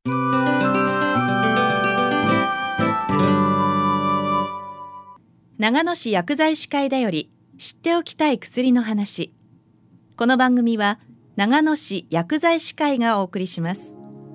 長野市薬剤師会だより知っておきたい薬の話。この番組は長野市薬剤師会がお送りします。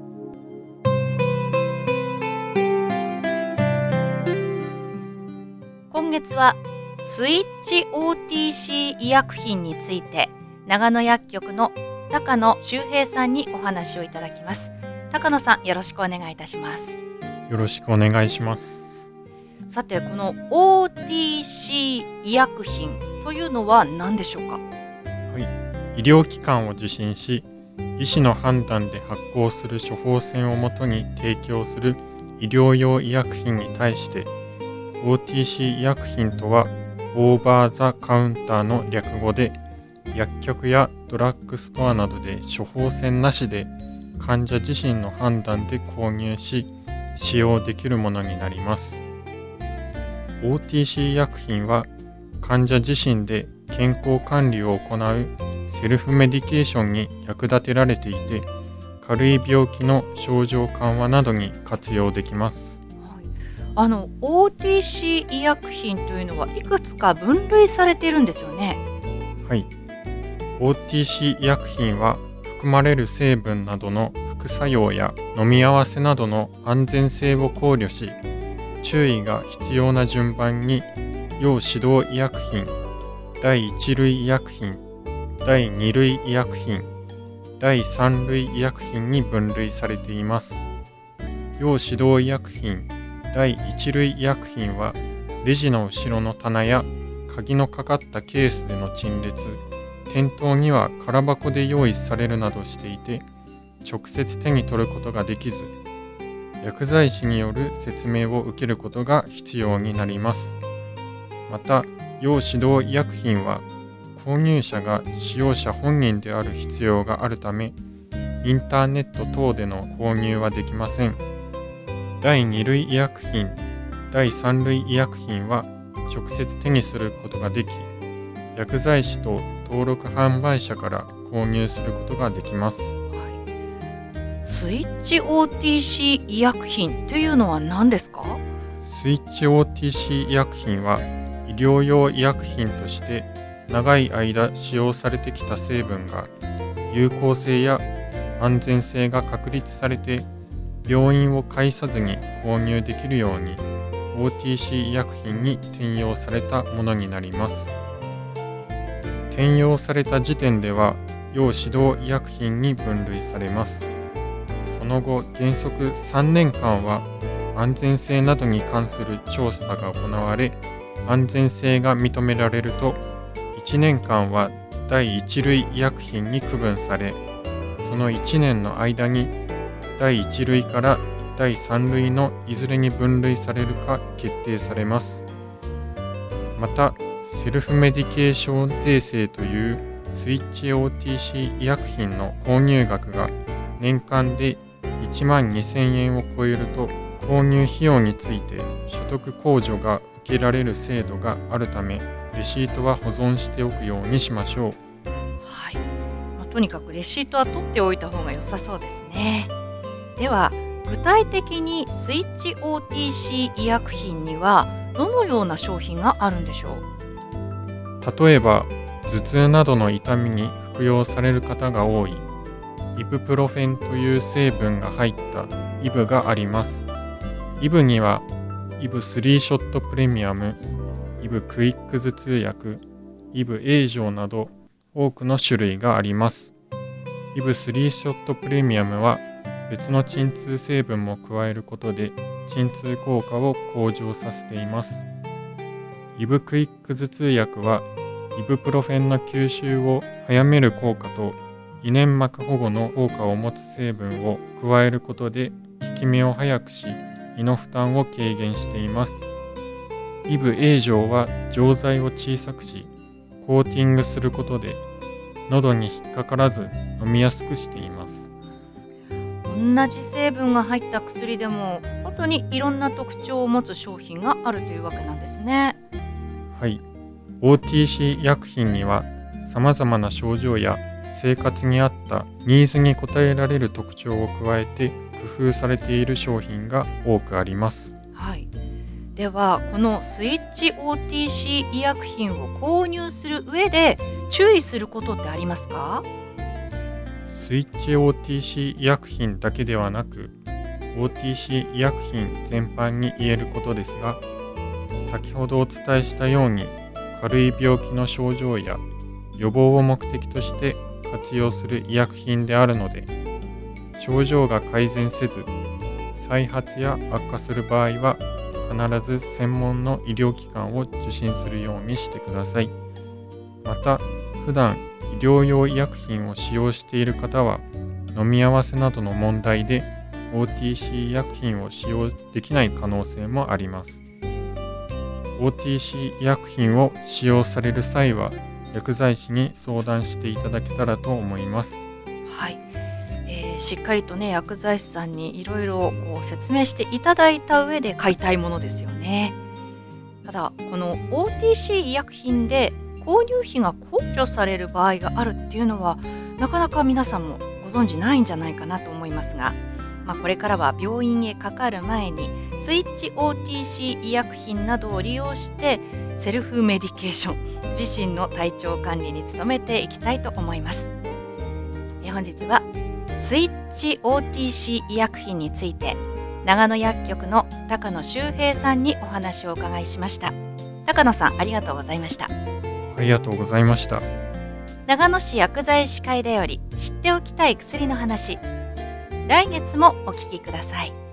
今月はスイッチ OTC 医薬品について長野薬局の高野修平さんにお話をいただきます。高野さん、よろしくお願いいたします。 よろしくお願いします。 さて、この OTC 医薬品というのは何でしょうか？ はい、医療機関を受診し、医師の判断で発行する処方箋をもとに提供する医療用医薬品に対して、OTC 医薬品とはオーバーザカウンターの略語で、薬局やドラッグストアなどで処方箋なしで患者自身の判断で購入し使用できるものになります。 OTC 医薬品は患者自身で健康管理を行うセルフメディケーションに役立てられていて、軽い病気の症状緩和などに活用できます。 OTC 医薬品というのはいくつか分類されているんですよね。 はい、OTC 医薬品は含まれる成分などの副作用や飲み合わせなどの安全性を考慮し、注意が必要な順番に要指導医薬品、第1類医薬品、第2類医薬品、第3類医薬品に分類されています。要指導医薬品第1類医薬品はレジの後ろの棚や鍵のかかったケースでの陳列、店頭には空箱で用意されるなどしていて、直接手に取ることができず、薬剤師による説明を受けることが必要になります。また、要指導医薬品は購入者が使用者本人である必要があるため、インターネット等での購入はできません。第2類医薬品、第3類医薬品は直接手にすることができ、薬剤師と登録販売者から購入することができます。 スイッチ OTC 医薬品というのは何ですか？ スイッチ OTC 医薬品は医療用医薬品として長い間使用されてきた成分が有効性や安全性が確立されて、病院を介さずに購入できるように OTC 医薬品に転用されたものになります。転用された時点では要指導医薬品に分類されます。その後、原則3年間は安全性などに関する調査が行われ、安全性が認められると1年間は第1類医薬品に区分され、その1年の間に第1類から第3類のいずれに分類されるか決定されます。また、セルフメディケーション税制というスイッチ OTC 医薬品の購入額が年間で1万2000円を超えると、購入費用について所得控除が受けられる制度があるため、レシートは保存しておくようにしましょう。 はい、とにかくレシートは取っておいた方が良さそうですね。では、具体的にスイッチ OTC 医薬品にはどのような商品があるんでしょう？ 例えば、頭痛などの痛みに服用される方が多いイブプロフェンという成分が入ったイブがあります。イブにはイブ3ショットプレミアム、イブクイック頭痛薬、イブ A 錠など多くの種類があります。イブ3ショットプレミアムは別の鎮痛成分も加えることで鎮痛効果を向上させています。イブクイック頭痛薬はイブプロフェンの吸収を早める効果と胃粘膜保護の効果を持つ成分を加えることで効き目を早くし、胃の負担を軽減しています。イブ A 錠は錠剤を小さくし、コーティングすることで喉に引っかからず飲みやすくしています。 同じ成分が入った薬でも本当にいろんな特徴を持つ商品があるというわけなんですね。 はい、OTC 医薬品にはさまざまな症状や生活に合ったニーズに応えられる特徴を加えて工夫されている商品が多くあります。 はい、ではこのスイッチ OTC 医薬品を購入する上で注意することってありますか？ スイッチ OTC 医薬品だけではなく OTC 医薬品全般に言えることですが、先ほどお伝えしたように軽い病気の症状や予防を目的として活用する医薬品であるので、症状が改善せず再発や悪化する場合は必ず専門の医療機関を受診するようにしてください。また、普段医療用医薬品を使用している方は飲み合わせなどの問題で OTC 医薬品を使用できない可能性もあります。OTC 医薬品を使用される際は薬剤師に相談していただけたらと思います。 はい、しっかりとね薬剤師さんにいろいろ説明していただいた上で買いたいものですよね。ただこの OTC 医薬品で購入費が控除される場合があるっていうのはなかなか皆さんもご存知ないんじゃないかなと思いますが、これからは病院へかかる前にスイッチ OTC 医薬品などを利用してセルフメディケーション、自身の体調管理に努めていきたいと思います。本日はスイッチ OTC 医薬品について長野薬局の高野修平さんにお話をお伺いしました。高野さん、ありがとうございました。 ありがとうございました。 長野市薬剤師会だより知っておきたい薬の話、来月もお聞きください。